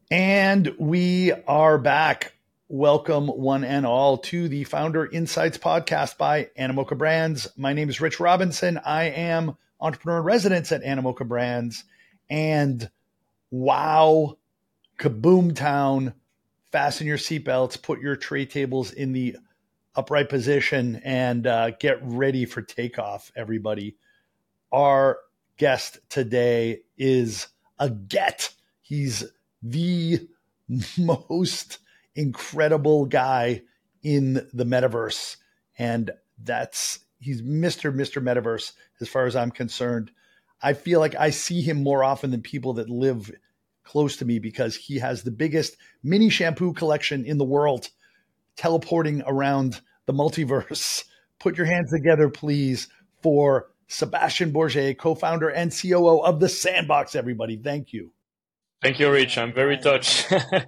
And we are back. Welcome, one and all, to the Founder Insights podcast by Animoca Brands. My name is Rich Robinson. I am entrepreneur in residence at Animoca Brands. And wow, kaboom town, fasten your seatbelts, put your tray tables in the upright position, and get ready for takeoff, everybody. Our guest today is a get. He's the most incredible guy in the metaverse. And he's Mr. Metaverse as far as I'm concerned. I feel like I see him more often than people that live close to me because he has the biggest mini shampoo collection in the world, teleporting around the multiverse. Put your hands together, please, for Sebastian Bourget, co-founder and COO of The Sandbox, everybody. Thank you. Thank you, Rich. I'm very touched.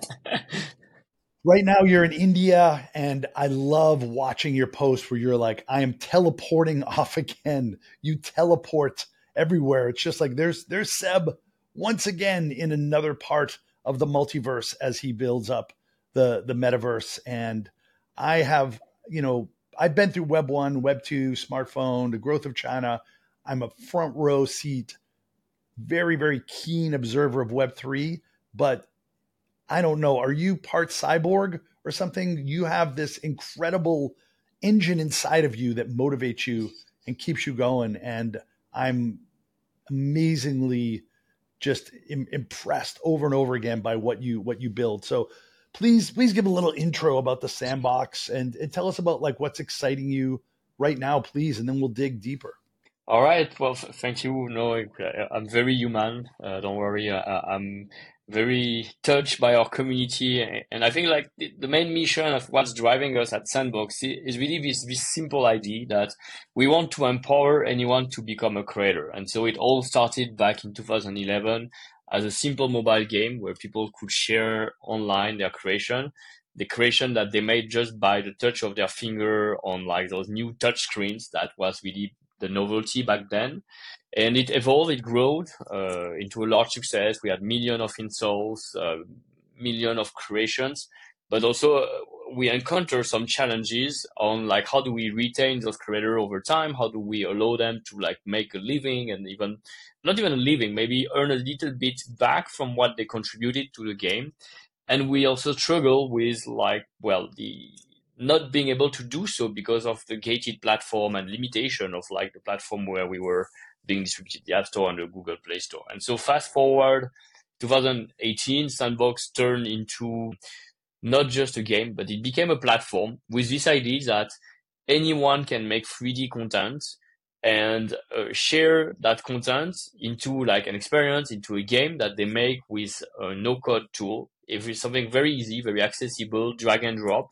Right now you're in India, and I love watching your posts where you're like, I am teleporting off again. You teleport everywhere. It's just like there's Seb once again in another part of the multiverse as he builds up the metaverse. And I have, I've been through Web 1, Web 2, smartphone, the growth of China. I'm a front row seat, very, very keen observer of Web 3, but I don't know. Are you part cyborg or something? You have this incredible engine inside of you that motivates you and keeps you going. And I'm amazingly just impressed over and over again by what you build. So please give a little intro about the Sandbox and tell us about like what's exciting you right now, please, and then we'll dig deeper. All right. Well, thank you. No, I'm very human. Don't worry. I'm very touched by our community, and I think like the main mission of what's driving us at Sandbox is really this simple idea that we want to empower anyone to become a creator. And so it all started back in 2011 as a simple mobile game where people could share online their creation. The creation that they made just by the touch of their finger on like those new touch screens. That was really the novelty back then. And it evolved, it grew into a large success. We had millions of installs, millions of creations, but also we encounter some challenges on like how do we retain those creators over time? How do we allow them to like make a living and even not even a living, maybe earn a little bit back from what they contributed to the game? And we also struggle with like, well, the not being able to do so because of the gated platform and limitation of like the platform where we were being distributed, the App Store and the Google Play Store. And so fast forward 2018, Sandbox turned into not just a game, but it became a platform with this idea that anyone can make 3D content and share that content into like an experience, into a game that they make with a no-code tool. If it's something very easy, very accessible, drag and drop,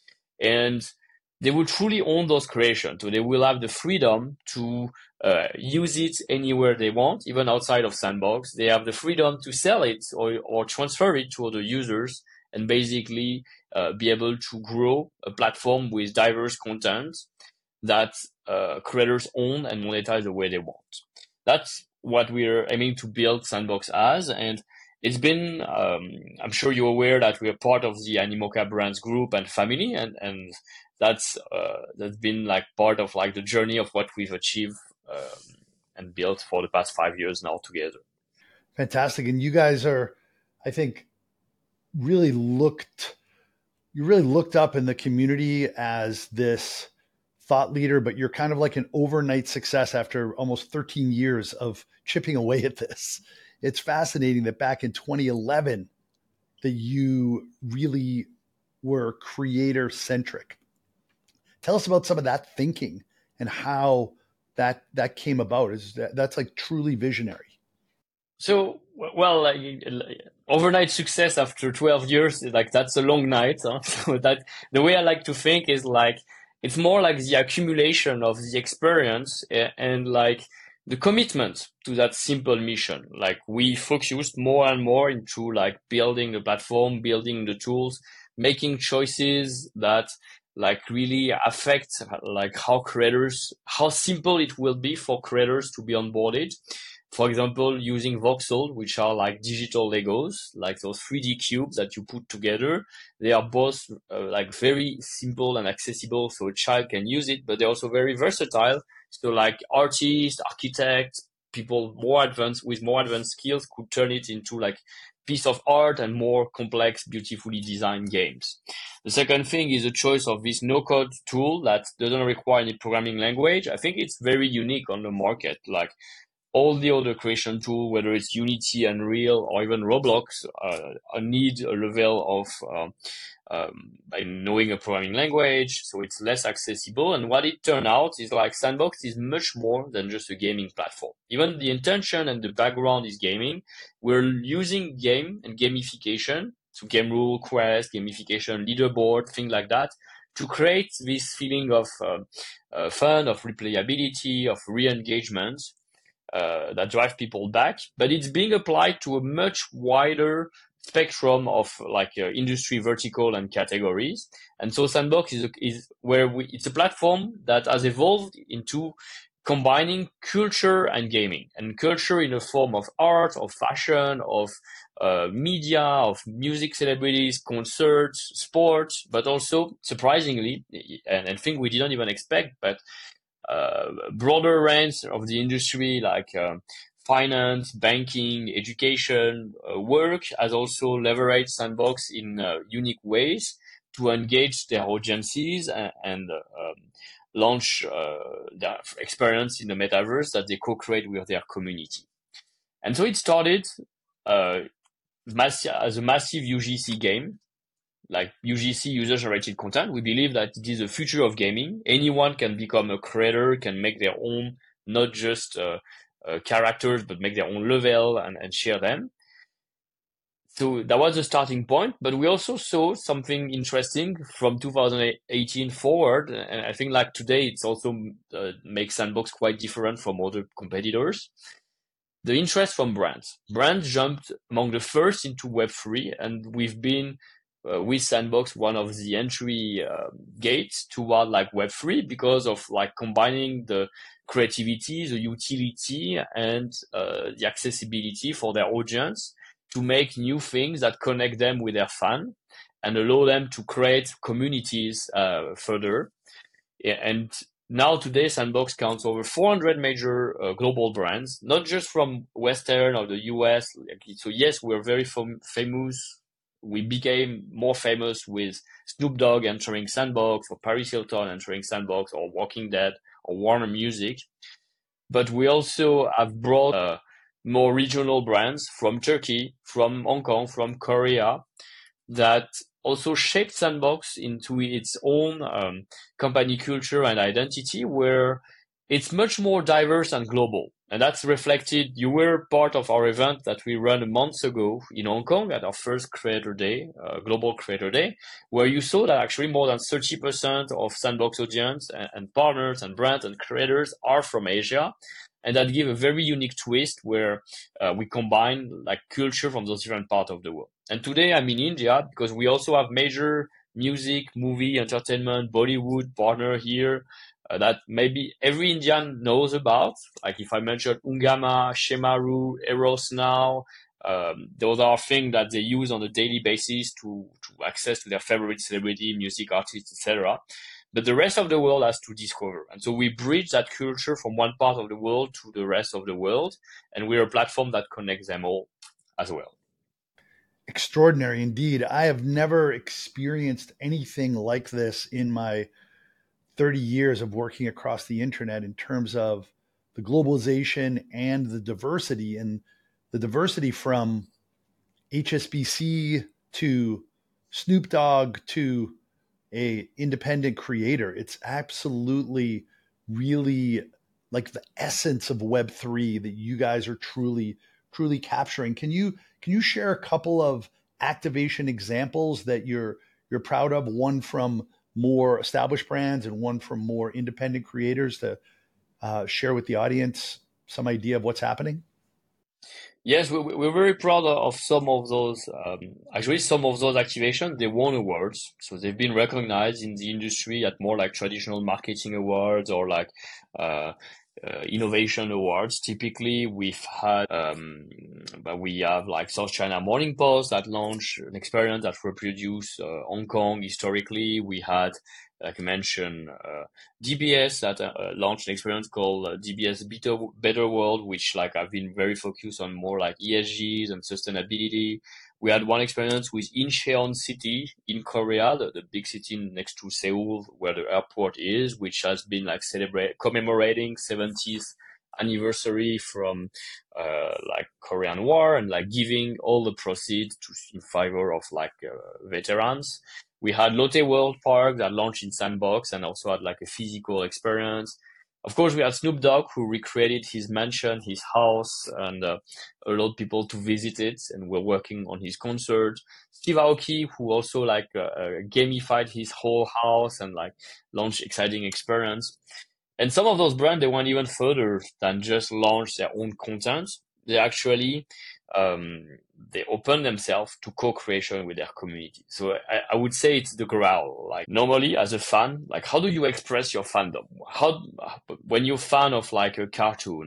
and they will truly own those creations. So they will have the freedom to use it anywhere they want, even outside of Sandbox. They have the freedom to sell it or transfer it to other users and basically be able to grow a platform with diverse content that creators own and monetize the way they want. That's what we're aiming to build Sandbox as. And it's been, I'm sure you're aware that we are part of the Animoca Brands group and family, and that's been like part of like the journey of what we've achieved and built for the past 5 years now together. Fantastic. And you guys are, I think, really looked up in the community as this thought leader, but you're kind of like an overnight success after almost 13 years of chipping away at this. It's fascinating that back in 2011 that you really were creator centric. Tell us about some of that thinking and how that came about. That's like truly visionary. So, well, overnight success after 12 years, like that's a long night. Huh? So that the way I like to think is like, it's more like the accumulation of the experience and like the commitment to that simple mission. Like we focused more and more into like building the platform, building the tools, making choices that like really affect like how simple it will be for creators to be onboarded. For example, using voxel, which are like digital Legos, like those 3D cubes that you put together. They are both like very simple and accessible, so a child can use it, but they're also very versatile. So like artists, architects, people more advanced with more advanced skills could turn it into like piece of art and more complex, beautifully designed games. The second thing is the choice of this no-code tool that doesn't require any programming language. I think it's very unique on the market. Like all the other creation tools, whether it's Unity, Unreal, or even Roblox, need a level of by knowing a programming language, so it's less accessible. And what it turned out is like Sandbox is much more than just a gaming platform. Even the intention and the background is gaming. We're using game and gamification, so game rule, quest, gamification, leaderboard, things like that, to create this feeling of fun, of replayability, of re-engagement that drive people back. But it's being applied to a much wider spectrum of like industry vertical and categories. And so Sandbox is where it's a platform that has evolved into combining culture and gaming, and culture in the form of art, of fashion, of media, of music celebrities, concerts, sports, but also surprisingly, and thing we didn't even expect, but broader range of the industry like finance, banking, education, work has also leveraged Sandbox in unique ways to engage their audiences and launch their experience in the metaverse that they co-create with their community. And so it started as a massive UGC game, like UGC, user-generated content. We believe that it is the future of gaming. Anyone can become a creator, can make their own, not just characters, but make their own level and share them. So that was the starting point, but we also saw something interesting from 2018 forward. And I think like today, it's also makes Sandbox quite different from other competitors. The interest from brands. Brands jumped among the first into Web3, and we've been with Sandbox one of the entry gates toward like Web3 because of like combining the creativity, the utility, and the accessibility for their audience to make new things that connect them with their fan and allow them to create communities further. And now today, Sandbox counts over 400 major global brands, not just from Western or the US. So yes, we're very famous. We became more famous with Snoop Dogg entering Sandbox, or Paris Hilton entering Sandbox, or Walking Dead, or Warner Music. But we also have brought more regional brands from Turkey, from Hong Kong, from Korea, that also shaped Sandbox into its own company culture and identity, where it's much more diverse and global. And that's reflected. You were part of our event that we ran a month ago in Hong Kong at our first Creator Day, Global Creator Day, where you saw that actually more than 30% of Sandbox audience and partners and brands and creators are from Asia. And that give a very unique twist where we combine like culture from those different parts of the world. And today I'm in India because we also have major music, movie, entertainment, Bollywood partner here that maybe every Indian knows about. Like if I mentioned Ungama, Shemaru, Eros Now, those are things that they use on a daily basis to access to their favorite celebrity, music artists, etc. But the rest of the world has to discover. And so we bridge that culture from one part of the world to the rest of the world. And we're a platform that connects them all as well. Extraordinary indeed. I have never experienced anything like this in my 30 years of working across the internet in terms of the globalization and the diversity from HSBC to Snoop Dogg to a independent creator. It's absolutely really like the essence of Web3 that you guys are truly capturing. Can you share a couple of activation examples that you're proud of, one from more established brands and one from more independent creators, to share with the audience some idea of what's happening? Yes, we're very proud of some of those. Actually, some of those activations, they won awards. So they've been recognized in the industry at more like traditional marketing awards or like innovation awards. Typically, but we have like South China Morning Post that launched an experience that reproduced Hong Kong historically. We had, like I mentioned, DBS that launched an experience called DBS Better World, which like I've been very focused on more like ESGs and sustainability. We had one experience with Incheon City in Korea, the big city next to Seoul, where the airport is, which has been like commemorating 70th anniversary from like Korean War and like giving all the proceeds in favor of like veterans. We had Lotte World Park that launched in Sandbox and also had like a physical experience. Of course, we had Snoop Dogg who recreated his mansion, his house, and allowed people to visit it. And we're working on his concert. Steve Aoki, who also like gamified his whole house and like launched exciting experience. And some of those brands, they went even further than just launch their own content. They actually they open themselves to co-creation with their community. So I would say it's the grail. Like normally as a fan, like how do you express your fandom? When you're a fan of like a cartoon,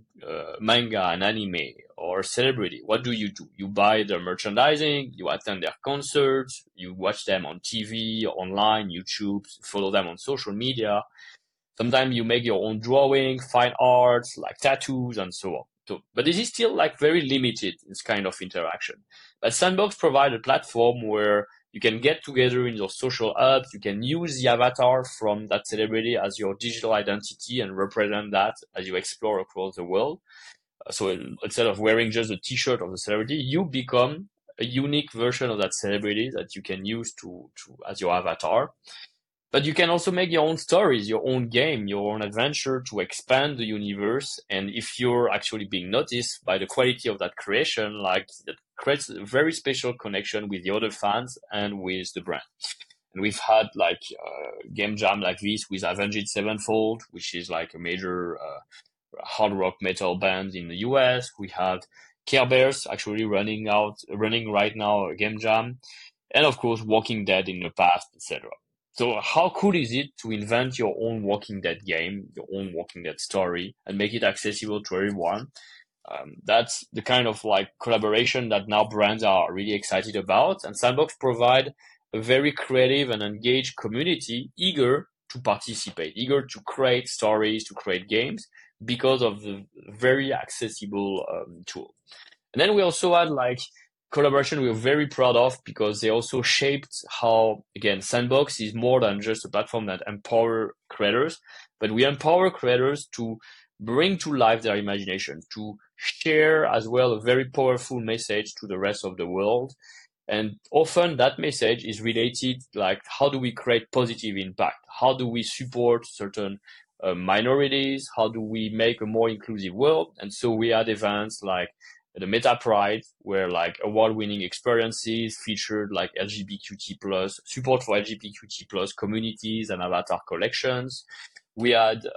manga, an anime, or a celebrity, what do? You buy their merchandising, you attend their concerts, you watch them on TV, online, YouTube, follow them on social media. Sometimes you make your own drawing, fine arts, like tattoos, and so on. So, but this is still like very limited, this kind of interaction. But Sandbox provides a platform where you can get together in your social hubs. You can use the avatar from that celebrity as your digital identity and represent that as you explore across the world. So instead of wearing just a t-shirt of the celebrity, you become a unique version of that celebrity that you can use to as your avatar. But you can also make your own stories, your own game, your own adventure to expand the universe. And if you're actually being noticed by the quality of that creation, like that creates a very special connection with the other fans and with the brand. And we've had like game jam like this with Avenged Sevenfold, which is like a major hard rock metal band in the US. We had Care Bears actually running right now a game jam. And of course, Walking Dead in the past, etc. So how cool is it to invent your own Walking Dead game, your own Walking Dead story, and make it accessible to everyone? That's the kind of like collaboration that now brands are really excited about. And Sandbox provide a very creative and engaged community eager to participate, eager to create stories, to create games because of the very accessible tool. And then we also had like collaboration we're very proud of because they also shaped how, again, Sandbox is more than just a platform that empower creators, but we empower creators to bring to life their imagination, to share as well a very powerful message to the rest of the world. And often that message is related, like, how do we create positive impact? How do we support certain minorities? How do we make a more inclusive world? And so we had events like the Meta Pride, where like award-winning experiences featured like LGBTQ plus support for LGBTQ plus communities and avatar collections. We had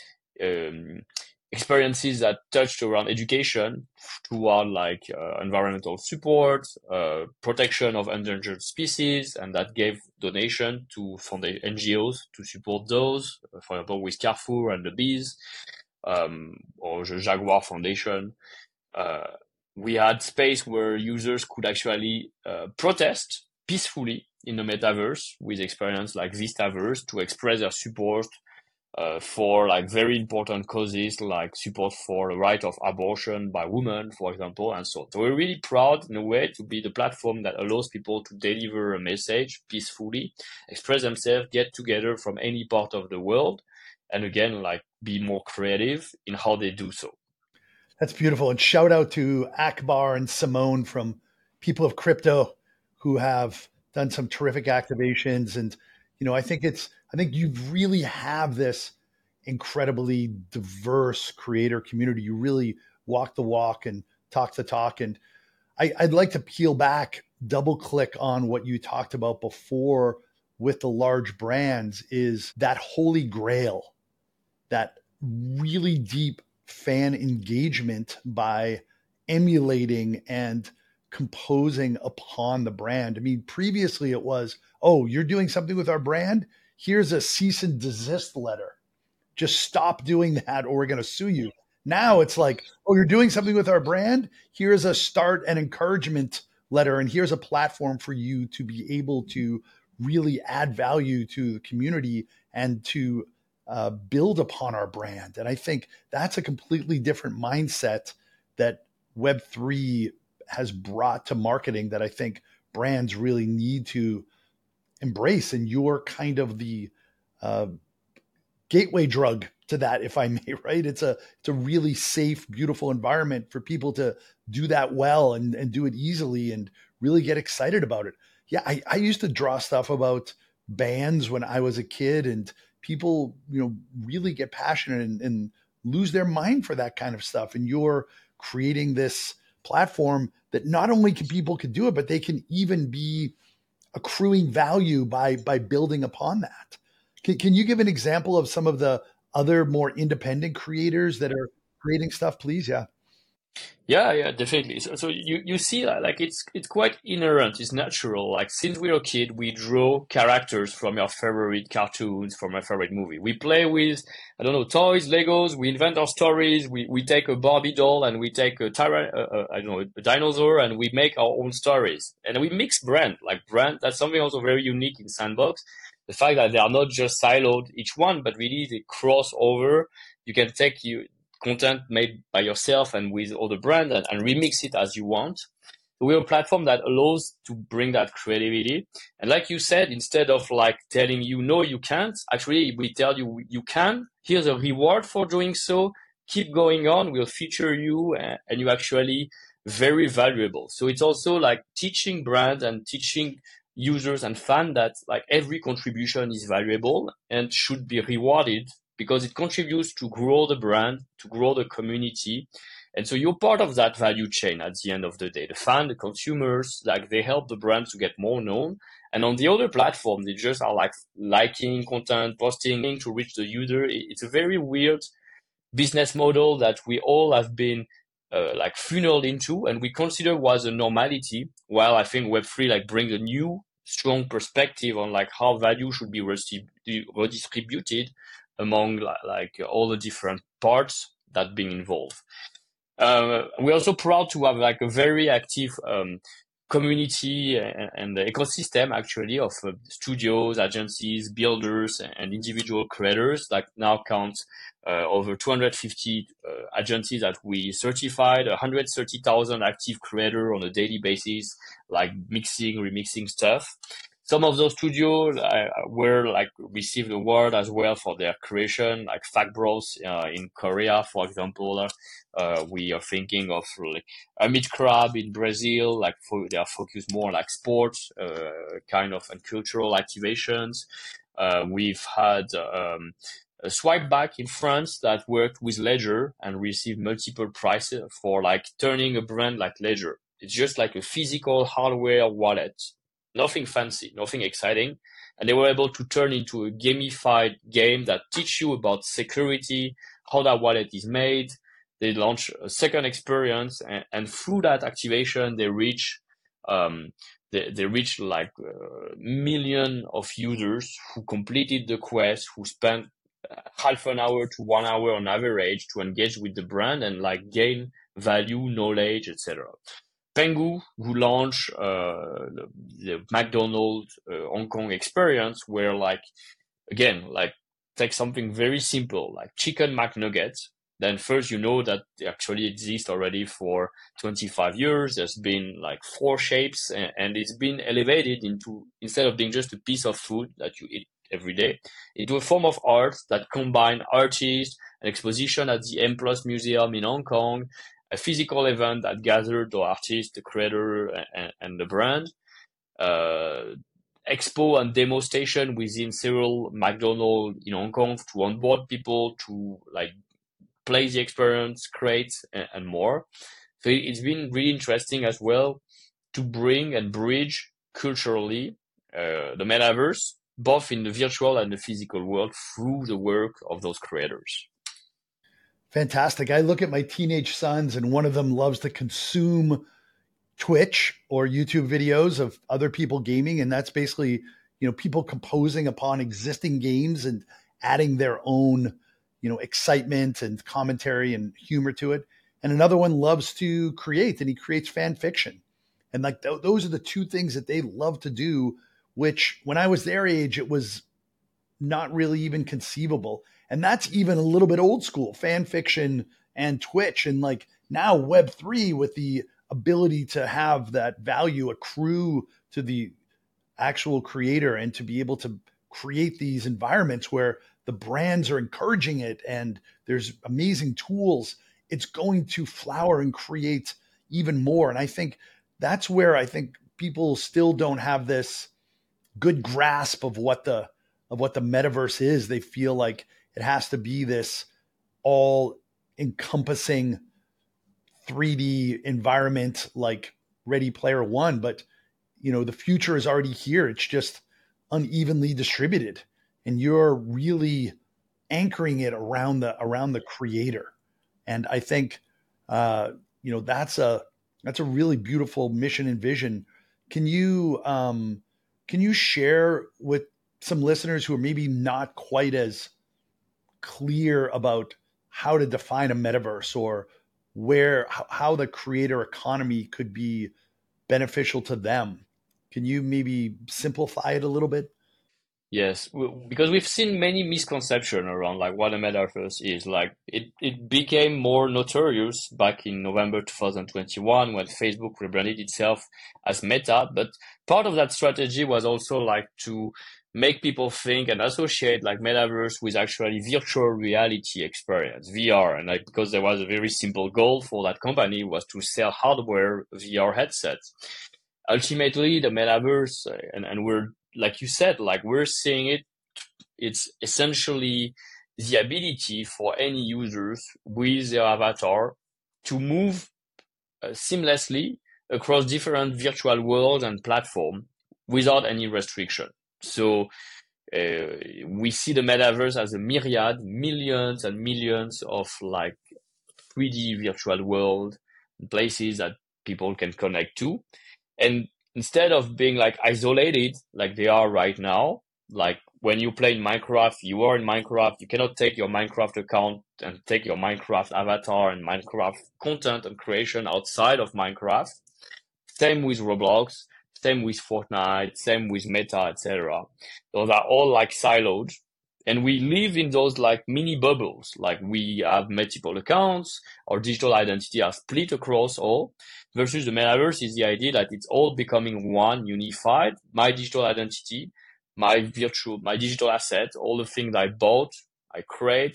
experiences that touched around education toward like environmental support, protection of endangered species, and that gave donation to NGOs to support those, for example, with Carrefour and the Bees, or the Jaguar Foundation. We had space where users could actually protest peacefully in the metaverse with experience like Vistaverse to express their support for like very important causes like support for the right of abortion by women, for example, and so on. So we're really proud in a way to be the platform that allows people to deliver a message peacefully, express themselves, get together from any part of the world, and again, like be more creative in how they do so. That's beautiful. And shout out to Akbar and Simone from People of Crypto who have done some terrific activations. And, you know, I think you really have this incredibly diverse creator community. You really walk the walk and talk the talk. And I'd like to peel back, double click on what you talked about before with the large brands is that holy grail, that really deep fan engagement by emulating and composing upon the brand. I mean, previously it was, oh, you're doing something with our brand? Here's a cease and desist letter. just stop doing that or we're going to sue you. Now it's like, oh, you're doing something with our brand. Here's a start and encouragement letter, and here's a platform for you to be able to really add value to the community and to build upon our brand. And I think that's a completely different mindset that Web3 has brought to marketing that I think brands really need to embrace. And you're kind of the gateway drug to that, if I may, right? It's a really safe, beautiful environment for people to do that well and do it easily and really get excited about it. Yeah, I used to draw stuff about bands when I was a kid, and people, really get passionate and lose their mind for that kind of stuff. And you're creating this platform that not only can people can do it, but they can even be accruing value by building upon that. Can you give an example of some of the other more independent creators that are creating stuff, please? Yeah. Yeah, definitely. So you see, like it's quite inherent. It's natural. Like since we were a kid, we draw characters from our favorite cartoons, from our favorite movie. We play with, I don't know, toys, Legos. We invent our stories. We take a Barbie doll and we take a a dinosaur, and we make our own stories. And we mix brand. That's something also very unique in Sandbox. The fact that they are not just siloed each one, but really they cross over. You can take content made by yourself and with other brands and remix it as you want. So we're a platform that allows to bring that creativity. And like you said, instead of like telling you, no, you can't, actually we tell you, you can. Here's a reward for doing so. Keep going on. We'll feature you and you're actually very valuable. So it's also like teaching brands and teaching users and fans that like every contribution is valuable and should be rewarded, because it contributes to grow the brand, to grow the community. And so you're part of that value chain at the end of the day. The fan, the consumers, like they help the brand to get more known. And on the other platform, they just are like liking content, posting to reach the user. It's a very weird business model that we all have been like funneled into and we consider was a normality, while I think Web3 like brings a new strong perspective on like how value should be redistributed among like all the different parts that being involved. We're also proud to have like a very active community and the ecosystem actually of studios, agencies, builders, and individual creators that now count over 250 agencies that we certified, 130,000 active creators on a daily basis, like mixing, remixing stuff. Some of those studios were like received award as well for their creation, like Fact Bros in Korea, for example. We are thinking of like Amit Crab in Brazil, like they are focused more on like sports, kind of and cultural activations. We've had a Swipe Back in France that worked with Ledger and received multiple prizes for like turning a brand like Ledger. It's just like a physical hardware wallet. Nothing fancy, nothing exciting. And they were able to turn into a gamified game that teach you about security, how that wallet is made. They launch a second experience, and through that activation, they reach like million of users who completed the quest, who spent half an hour to 1 hour on average to engage with the brand and like gain value, knowledge, etc. Pengu, who launched the McDonald's Hong Kong experience, where like, again, like take something very simple, like chicken McNuggets. Then first, that they actually exist already for 25 years. There's been like 4 shapes and it's been elevated into, instead of being just a piece of food that you eat every day, into a form of art that combine artists, an exposition at the M Plus Museum in Hong Kong, a physical event that gathered the artist, the creator, and the brand, expo and demo station within several McDonald's in Hong Kong to onboard people to like play the experience, create, and more. So it's been really interesting as well to bring and bridge culturally the metaverse, both in the virtual and the physical world, through the work of those creators. Fantastic. I look at my teenage sons and one of them loves to consume Twitch or YouTube videos of other people gaming. And that's basically, people composing upon existing games and adding their own, excitement and commentary and humor to it. And another one loves to create, and he creates fan fiction. And like those are the two things that they love to do, which when I was their age, it was not really even conceivable. And that's even a little bit old school, fan fiction and Twitch. And like now Web3 with the ability to have that value accrue to the actual creator and to be able to create these environments where the brands are encouraging it and there's amazing tools, it's going to flower and create even more. And I think that's where I think people still don't have this good grasp of what the metaverse is. They feel like it has to be this all encompassing 3D environment like Ready Player One, but the future is already here. It's just unevenly distributed, and you're really anchoring it around the creator. And I think that's a really beautiful mission and vision. Can you share with some listeners who are maybe not quite as clear about how to define a metaverse or how the creator economy could be beneficial to them? Can you maybe simplify it a little bit? Yes, because we've seen many misconceptions around like what a metaverse is. Like it became more notorious back in November 2021 when Facebook rebranded itself as Meta. But part of that strategy was also like to make people think and associate like metaverse with actually virtual reality experience, VR. And like because there was a very simple goal for that company was to sell hardware VR headsets. Ultimately, the metaverse, and we're like you said, like we're seeing it. It's essentially the ability for any users with their avatar to move seamlessly across different virtual worlds and platforms without any restriction. So we see the metaverse as a myriad, millions and millions of like 3D virtual world places that people can connect to. And instead of being like isolated like they are right now, like when you play in Minecraft, you are in Minecraft, you cannot take your Minecraft account and take your Minecraft avatar and Minecraft content and creation outside of Minecraft. Same with Roblox, same with Fortnite, same with Meta, etc. Those are all like siloed. And we live in those like mini bubbles. Like we have multiple accounts, our digital identity are split across all, versus the metaverse is the idea that it's all becoming one unified, my digital identity, my digital assets, all the things I bought, I create,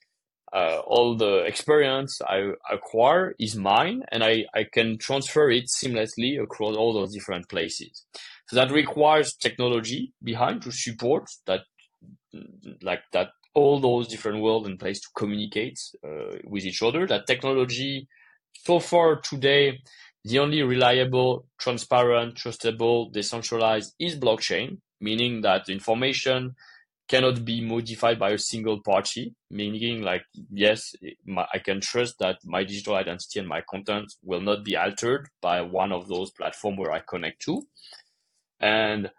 all the experience I acquire is mine, and I can transfer it seamlessly across all those different places. So that requires technology behind to support that, like that all those different worlds and places to communicate with each other. That technology, so far today, the only reliable, transparent, trustable, decentralized is blockchain, meaning that the information cannot be modified by a single party, meaning like, yes, I can trust that my digital identity and my content will not be altered by one of those platforms where I connect to. And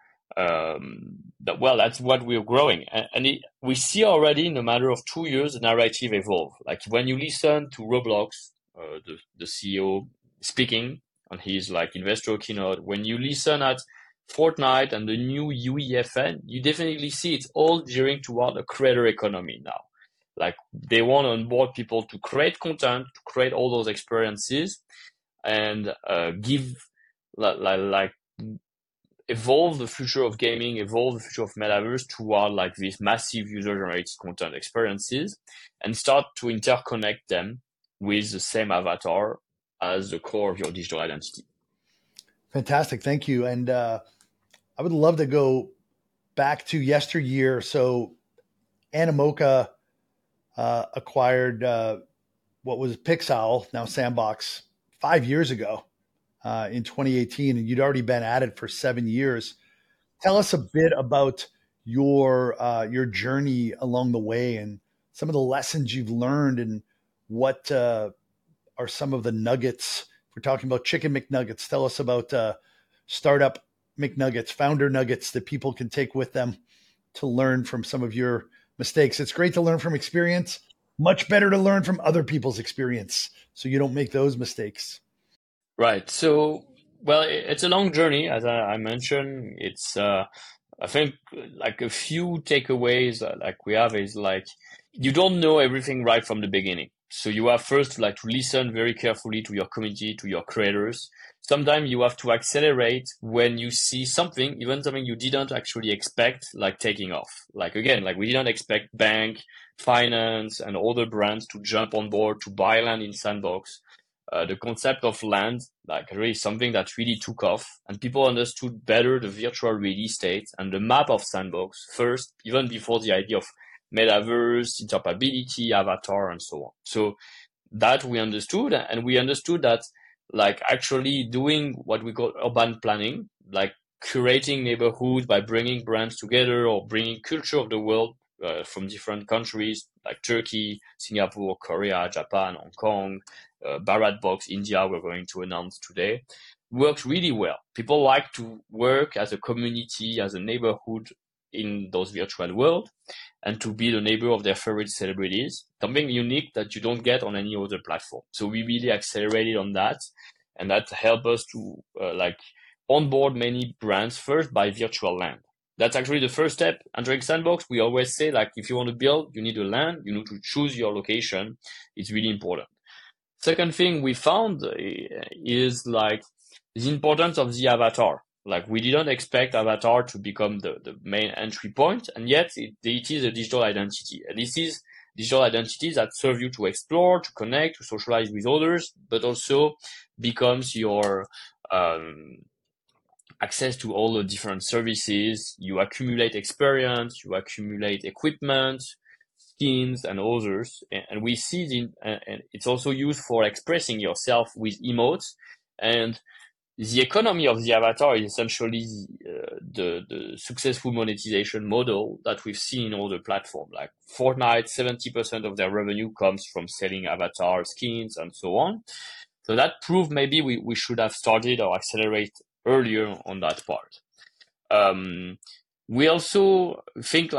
that's what we're growing. We see already in a matter of 2 years, the narrative evolve. Like when you listen to Roblox, the CEO speaking on his like investor keynote, when you listen at Fortnite and the new UEFN, you definitely see it's all gearing toward a creator economy now. Like they want to onboard people to create content, to create all those experiences, and give like evolve the future of gaming, evolve the future of metaverse toward like these massive user-generated content experiences, and start to interconnect them with the same avatar as the core of your digital identity. Fantastic, thank you. And I would love to go back to yesteryear. So Animoca acquired what was Pixel, now Sandbox, 5 years ago. In 2018, and you'd already been at it for 7 years. Tell us a bit about your journey along the way and some of the lessons you've learned, and what are some of the nuggets. If we're talking about chicken McNuggets, tell us about startup McNuggets, founder nuggets that people can take with them to learn from some of your mistakes. It's great to learn from experience, much better to learn from other people's experience so you don't make those mistakes. Right. So, well, it's a long journey, as I mentioned. It's, I think, like a few takeaways like we have is like you don't know everything right from the beginning. So you have first to listen very carefully to your community, to your creators. Sometimes you have to accelerate when you see something, even something you didn't actually expect, like taking off. Like again, like we didn't expect bank, finance, and other brands to jump on board to buy land in Sandbox. The concept of land, like really something that really took off, and people understood better the virtual real estate and the map of Sandbox first, even before the idea of metaverse, interoperability, avatar, and so on. So that we understood, and we understood that like actually doing what we call urban planning, like curating neighborhoods by bringing brands together or bringing culture of the world from different countries like Turkey, Singapore, Korea, Japan, Hong Kong, Bharat Box, India, we're going to announce today, works really well. People like to work as a community, as a neighborhood in those virtual world, and to be the neighbor of their favorite celebrities, something unique that you don't get on any other platform. So we really accelerated on that, and that helped us to onboard many brands first by virtual land. That's actually the first step. Entering Sandbox, we always say like if you want to build, you need a land, you need to choose your location. It's really important. Second thing we found is like the importance of the avatar. Like we didn't expect avatar to become the main entry point, and yet it is a digital identity. And this is digital identities that serve you to explore, to connect, to socialize with others, but also becomes your access to all the different services. You accumulate experience, you accumulate equipment, skins, and others. And we see and it's also used for expressing yourself with emotes. And the economy of the avatar is essentially the successful monetization model that we've seen in all the platforms. Like Fortnite, 70% of their revenue comes from selling avatar skins and so on. So that proved maybe we should have started or accelerate earlier on that part. We also think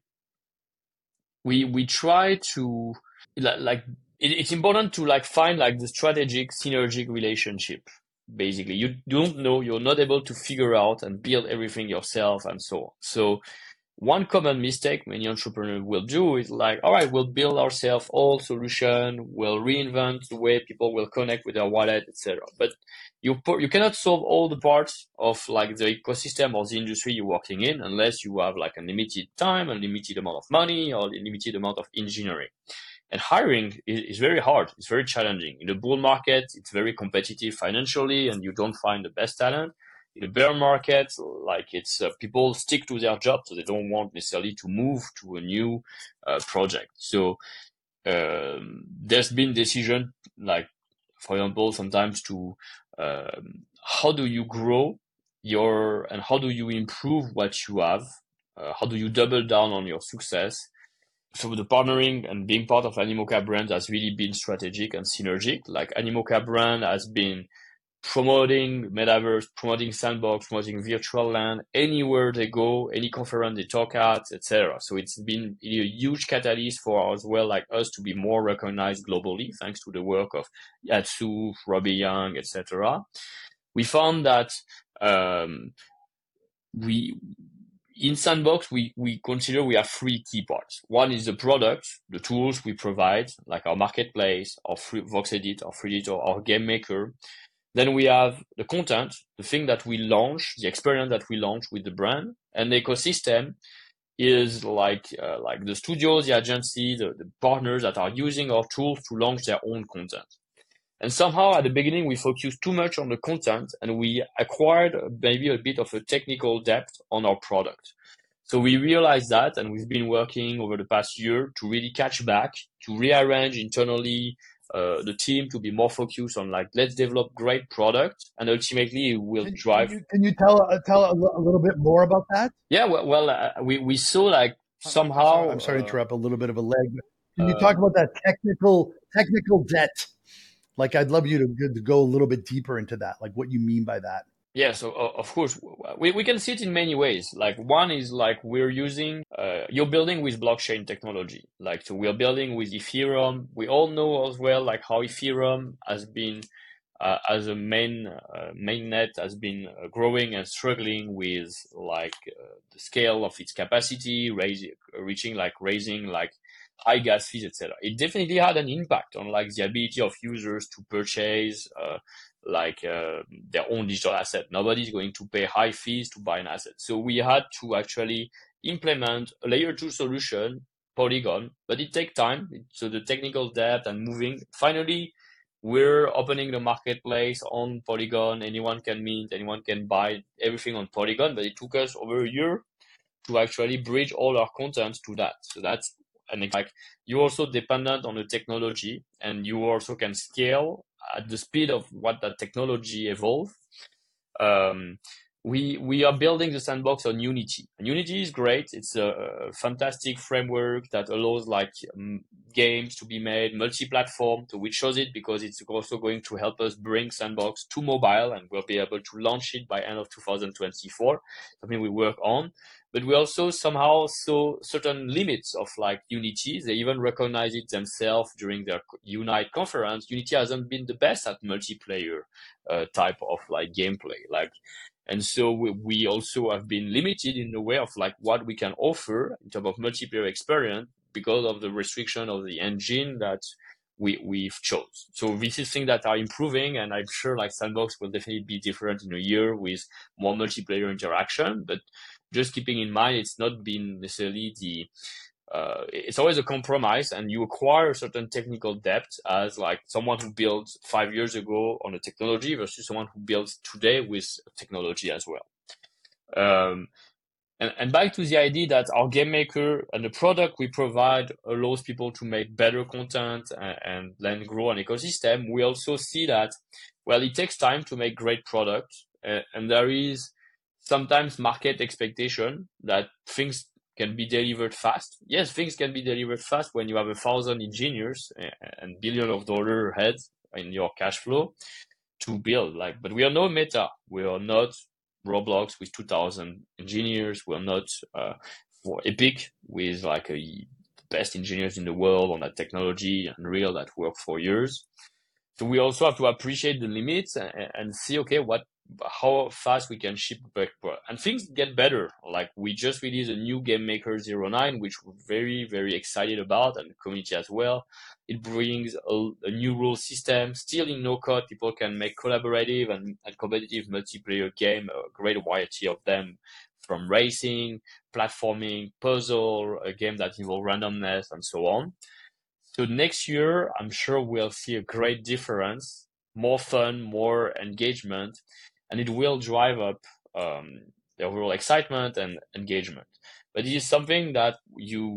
we try to it's important to find the strategic synergic relationship. Basically, you don't know, you're not able to figure out and build everything yourself and so on. So one common mistake many entrepreneurs will do is all right, we'll build ourselves all solution, we'll reinvent the way people will connect with their wallet, etc. But you cannot solve all the parts of the ecosystem or the industry you're working in unless you have a limited time, a limited amount of money, or a limited amount of engineering. And hiring is very hard. It's very challenging. In the bull market, it's very competitive financially, and you don't find the best talent. In a bear market, it's people stick to their job, so they don't want necessarily to move to a new project. So there's been decision, for example, sometimes to how do you grow and how do you improve what you have? How do you double down on your success? So the partnering and being part of Animoca brand has really been strategic and synergic. Animoca brand has been promoting metaverse, promoting Sandbox, promoting virtual land anywhere they go, any conference they talk at, etc. So it's been a huge catalyst for as well us to be more recognized globally, thanks to the work of Yatsu, Robbie Young, etc. We found that in Sandbox, we consider we have three key parts. One is the product, the tools we provide, like our marketplace, our VoxEdit, our FreeEditor, our game maker. Then we have the content, the thing that we launch, the experience that we launch with the brand, and the ecosystem is the studios, the agency, the partners that are using our tools to launch their own content. And somehow at the beginning, we focused too much on the content and we acquired maybe a bit of a technical depth on our product. So we realized that, and we've been working over the past year to really catch back, to rearrange internally the team to be more focused on let's develop great product, and ultimately we'll drive. Can you tell a little bit more about that? Yeah, we saw somehow. I'm sorry to interrupt, a little bit of a leg. Can you talk about that technical debt? I'd love you to go a little bit deeper into that, what you mean by that. Yeah, so of course we can see it in many ways. Like one is like we're using you're building with blockchain technology. Like so we're building with Ethereum. We all know as well like how Ethereum has been as a mainnet has been growing and struggling with like the scale of its capacity, raising like high gas fees, etc. It definitely had an impact on like the ability of users to purchase their own digital asset. Nobody's going to pay high fees to buy an asset. So we had to actually implement a layer two solution, Polygon, but it takes time. So the technical depth and moving. Finally, we're opening the marketplace on Polygon. Anyone can mint, anyone can buy everything on Polygon, but it took us over a year to actually bridge all our content to that. So that's and like you're also dependent on the technology, and you also can scale at the speed of what that technology evolves. Um, we are building the sandbox on Unity. And Unity is great. It's a fantastic framework that allows like games to be made multi-platform. So we chose it because it's also going to help us bring sandbox to mobile, and we'll be able to launch it by end of 2024. Something we work on. But we also somehow saw certain limits of like Unity. They even recognize it themselves during their Unite conference. Unity hasn't been the best at multiplayer type of like gameplay. And so we also have been limited in the way of like what we can offer in terms of multiplayer experience because of the restriction of the engine that we've chose. So this is things that are improving, and I'm sure like Sandbox will definitely be different in a year with more multiplayer interaction. But just keeping in mind, it's not been necessarily it's always a compromise, and you acquire a certain technical depth as like someone who built 5 years ago on a technology versus someone who builds today with technology as well. And back to the idea that our game maker and the product we provide allows people to make better content and then grow an ecosystem. We also see that, well, it takes time to make great products, and there is sometimes market expectation that things can be delivered fast. Yes, things can be delivered fast when you have 1,000 engineers and billions of dollars heads in your cash flow to build. But we are no Meta. We are not Roblox with 2,000 engineers. We are not for Epic with like the best engineers in the world on that technology, Unreal, that worked for years. So we also have to appreciate the limits and see, okay, how fast we can ship back, and things get better. Like we just released a new Game Maker 09, which we're very, very excited about, and the community as well. It brings a new rule system, still in no code. People can make collaborative and competitive multiplayer game, a great variety of them, from racing, platforming, puzzle, a game that involves randomness, and so on. So next year, I'm sure we'll see a great difference, more fun, more engagement, and it will drive up the overall excitement and engagement. But it is something that you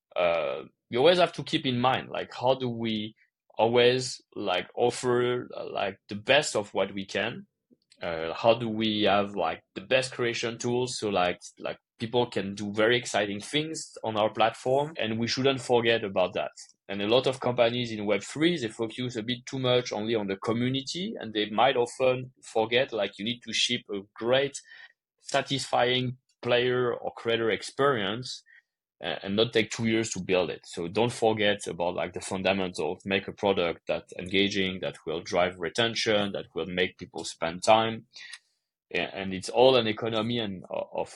always have to keep in mind. Like, how do we always like offer like the best of what we can? How do we have like the best creation tools so like people can do very exciting things on our platform, and we shouldn't forget about that. And a lot of companies in Web3, they focus a bit too much only on the community, and they might often forget like you need to ship a great, satisfying player or creator experience and not take 2 years to build it. So don't forget about like the fundamentals. Make a product that's engaging, that will drive retention, that will make people spend time. And it's all an economy of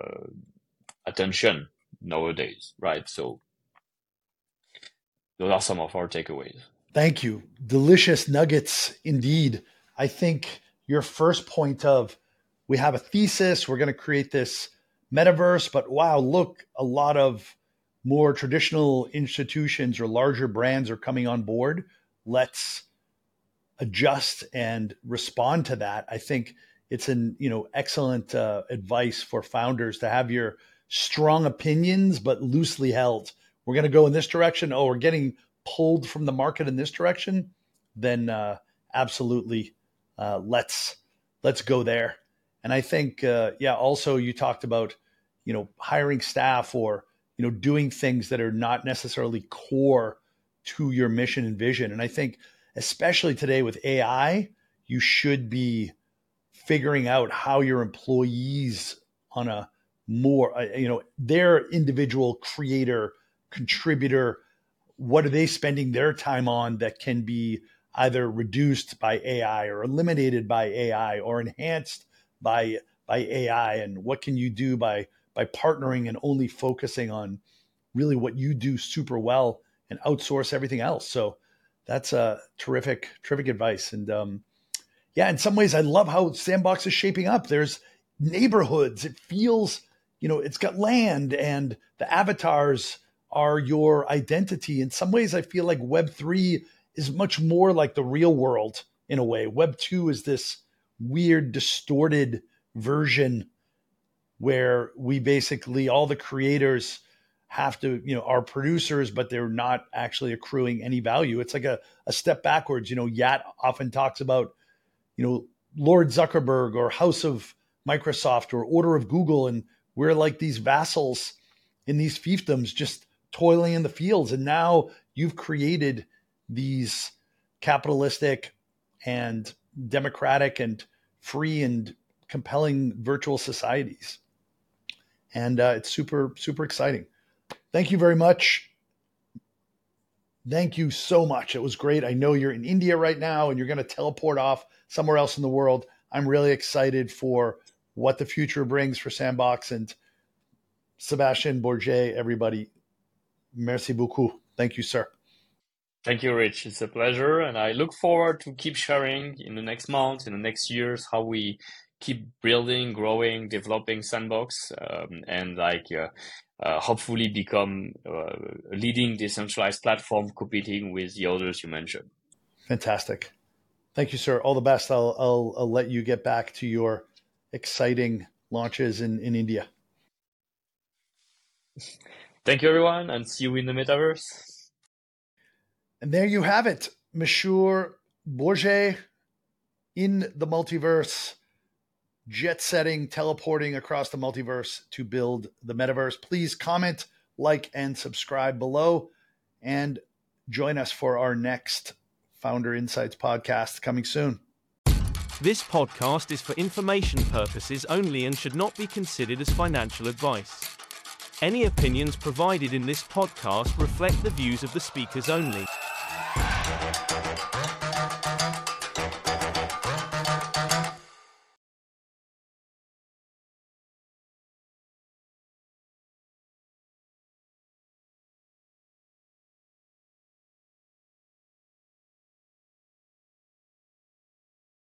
attention nowadays, right? So those are some of our takeaways. Thank you. Delicious nuggets indeed. I think your first point of we have a thesis, we're going to create this metaverse, but wow, look, a lot of more traditional institutions or larger brands are coming on board. Let's adjust and respond to that. I think it's an excellent advice for founders to have your strong opinions but loosely held. We're going to go in this direction. Oh, we're getting pulled from the market in this direction. Then absolutely, let's go there. And I think also you talked about hiring staff or doing things that are not necessarily core to your mission and vision. And I think especially today with AI, you should be figuring out how your employees on a more, their individual creator, contributor, what are they spending their time on that can be either reduced by AI or eliminated by AI or enhanced by AI? And what can you do by partnering and only focusing on really what you do super well and outsource everything else? So that's a terrific advice. And in some ways, I love how Sandbox is shaping up. There's neighborhoods. It feels, it's got land, and the avatars are your identity. In some ways, I feel like Web3 is much more like the real world in a way. Web2 is this weird, distorted version where we basically, all the creators have to, are producers, but they're not actually accruing any value. It's like a step backwards. Yat often talks about, Lord Zuckerberg or House of Microsoft or Order of Google. And we're like these vassals in these fiefdoms just toiling in the fields. And now you've created these capitalistic and democratic and free and compelling virtual societies. And it's super, super exciting. Thank you very much. Thank you so much. It was great. I know you're in India right now and you're going to teleport off somewhere else in the world. I'm really excited for what the future brings for Sandbox. And Sébastien Bourget, everybody, merci beaucoup. Thank you, sir. Thank you, Rich. It's a pleasure. And I look forward to keep sharing in the next months, in the next years, how we keep building, growing, developing Sandbox, and hopefully become a leading decentralized platform competing with the others you mentioned. Fantastic. Thank you, sir. All the best. I'll let you get back to your exciting launches in India. Thank you, everyone, and see you in the metaverse. And there you have it, Monsieur Bourget in the multiverse, jet setting, teleporting across the multiverse to build the metaverse. Please comment, like, and subscribe below, and join us for our next Founder Insights podcast coming soon. This podcast is for information purposes only and should not be considered as financial advice. Any opinions provided in this podcast reflect the views of the speakers only.